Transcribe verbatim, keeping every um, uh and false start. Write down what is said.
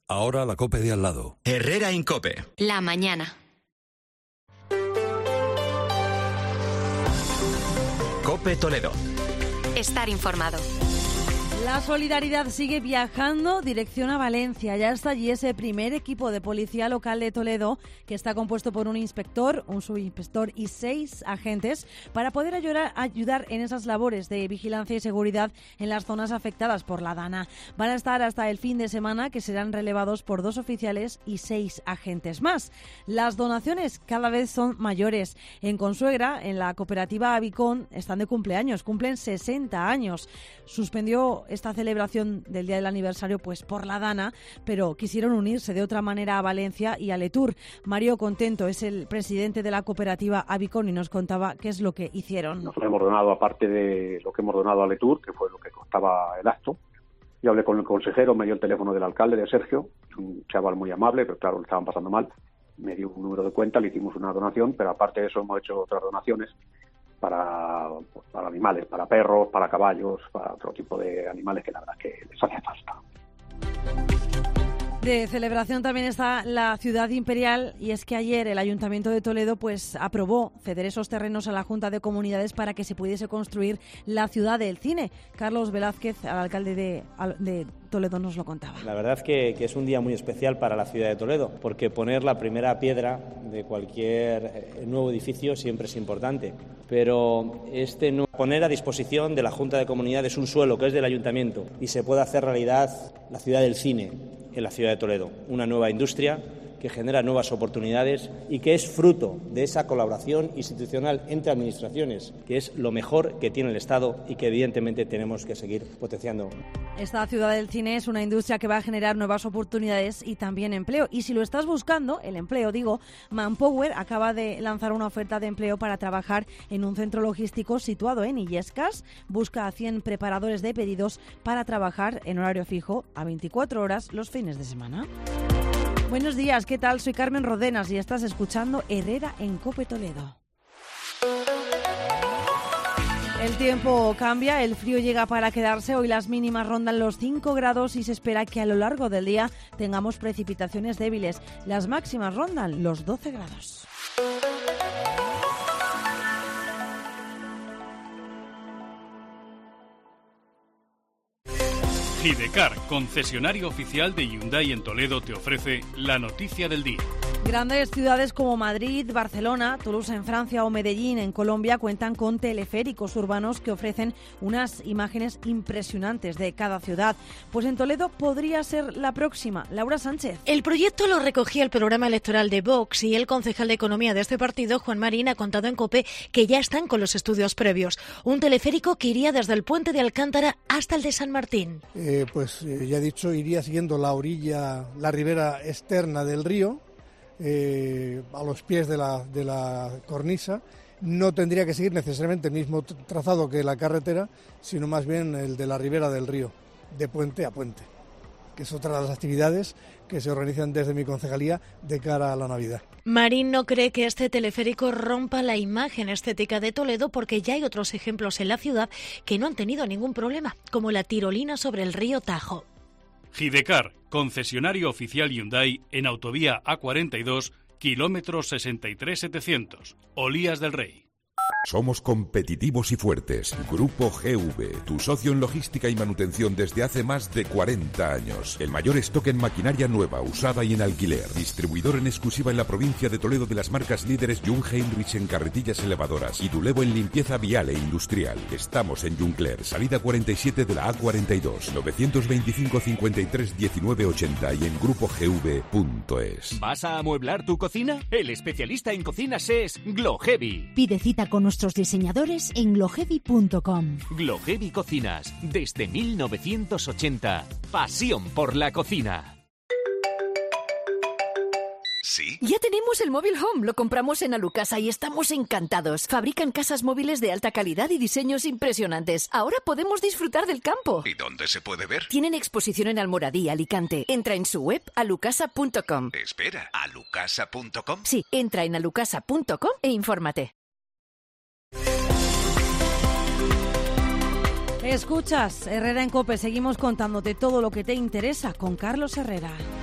Ahora la COPE de al lado. Herrera en COPE. La mañana. COPE Toledo. Estar informado. La solidaridad sigue viajando dirección a Valencia. Ya está allí ese primer equipo de policía local de Toledo, que está compuesto por un inspector, un subinspector y seis agentes, para poder ayudar, ayudar en esas labores de vigilancia y seguridad en las zonas afectadas por la Dana. Van a estar hasta el fin de semana, que serán relevados por dos oficiales y seis agentes más. Las donaciones cada vez son mayores. En Consuegra, en la cooperativa Avicón, están de cumpleaños, cumplen sesenta años. Suspendió esta celebración del día del aniversario pues por la Dana, pero quisieron unirse de otra manera a Valencia y a Letur. Mario Contento es el presidente de la cooperativa Avicón y nos contaba qué es lo que hicieron. Nosotros hemos donado, aparte de lo que hemos donado a Letur, que fue lo que costaba el acto. Yo hablé con el consejero, me dio el teléfono del alcalde, de Sergio, un chaval muy amable, pero claro, le estaban pasando mal. Me dio un número de cuenta, le hicimos una donación, pero aparte de eso hemos hecho otras donaciones para, para animales, para perros, para caballos, para otro tipo de animales que la verdad es que les hace falta. De celebración también está la Ciudad Imperial, y es que ayer el Ayuntamiento de Toledo pues aprobó ceder esos terrenos a la Junta de Comunidades para que se pudiese construir la Ciudad del Cine. Carlos Velázquez, el alcalde de, de Toledo, nos lo contaba. La verdad es que, que es un día muy especial para la ciudad de Toledo, porque poner la primera piedra de cualquier nuevo edificio siempre es importante, pero este no poner a disposición de la Junta de Comunidades un suelo que es del Ayuntamiento y se pueda hacer realidad la Ciudad del Cine en la ciudad de Toledo, una nueva industria que genera nuevas oportunidades y que es fruto de esa colaboración institucional entre administraciones, que es lo mejor que tiene el Estado y que evidentemente tenemos que seguir potenciando. Esta Ciudad del Cine es una industria que va a generar nuevas oportunidades y también empleo. Y si lo estás buscando, el empleo, digo, Manpower acaba de lanzar una oferta de empleo para trabajar en un centro logístico situado en Illescas. Busca a cien preparadores de pedidos para trabajar en horario fijo a veinticuatro horas los fines de semana. Buenos días, ¿qué tal? Soy Carmen Rodenas y estás escuchando Herrera en COPE Toledo. El tiempo cambia, el frío llega para quedarse. Hoy las mínimas rondan los cinco grados y se espera que a lo largo del día tengamos precipitaciones débiles. Las máximas rondan los doce grados. Hidecar, concesionario oficial de Hyundai en Toledo, te ofrece la noticia del día. Grandes ciudades como Madrid, Barcelona, Toulouse en Francia o Medellín en Colombia cuentan con teleféricos urbanos que ofrecen unas imágenes impresionantes de cada ciudad. Pues en Toledo podría ser la próxima. Laura Sánchez. El proyecto lo recogía el programa electoral de Vox y el concejal de Economía de este partido, Juan Marín, ha contado en COPE que ya están con los estudios previos. Un teleférico que iría desde el puente de Alcántara hasta el de San Martín. Eh, pues eh, ya he dicho, iría siguiendo la orilla, la ribera externa del río, Eh, a los pies de la, de la cornisa. No tendría que seguir necesariamente el mismo trazado que la carretera, sino más bien el de la ribera del río, de puente a puente, que es otra de las actividades que se organizan desde mi concejalía de cara a la Navidad. Marín no cree que este teleférico rompa la imagen estética de Toledo porque ya hay otros ejemplos en la ciudad que no han tenido ningún problema, como la tirolina sobre el río Tajo. Hidecar, concesionario oficial Hyundai en autovía A cuarenta y dos, kilómetro sesenta y tres mil setecientos, Olías del Rey. Somos competitivos y fuertes. Grupo G V, tu socio en logística y manutención desde hace más de cuarenta años. El mayor stock en maquinaria nueva, usada y en alquiler. Distribuidor en exclusiva en la provincia de Toledo de las marcas líderes Jung Heinrich en carretillas elevadoras y Dulevo en limpieza vial e industrial. Estamos en Juncler, salida cuarenta y siete de la A cuarenta y dos, novecientos veinticinco cincuenta y tres diecinueve ochenta y en grupo g v punto es. ¿Vas a amueblar tu cocina? El especialista en cocinas es Gloheavy. Pide cita con nuestros diseñadores en gloheavy punto com. Gloheavy Cocinas, desde mil novecientos ochenta. Pasión por la cocina. ¿Sí? Ya tenemos el móvil Home, lo compramos en Alucasa y estamos encantados. Fabrican casas móviles de alta calidad y diseños impresionantes. Ahora podemos disfrutar del campo. ¿Y dónde se puede ver? Tienen exposición en Almoradí, Alicante. Entra en su web alucasa punto com. Espera, ¿alucasa punto com? Sí, entra en alucasa punto com e infórmate. Escuchas Herrera en COPE, seguimos contándote todo lo que te interesa con Carlos Herrera.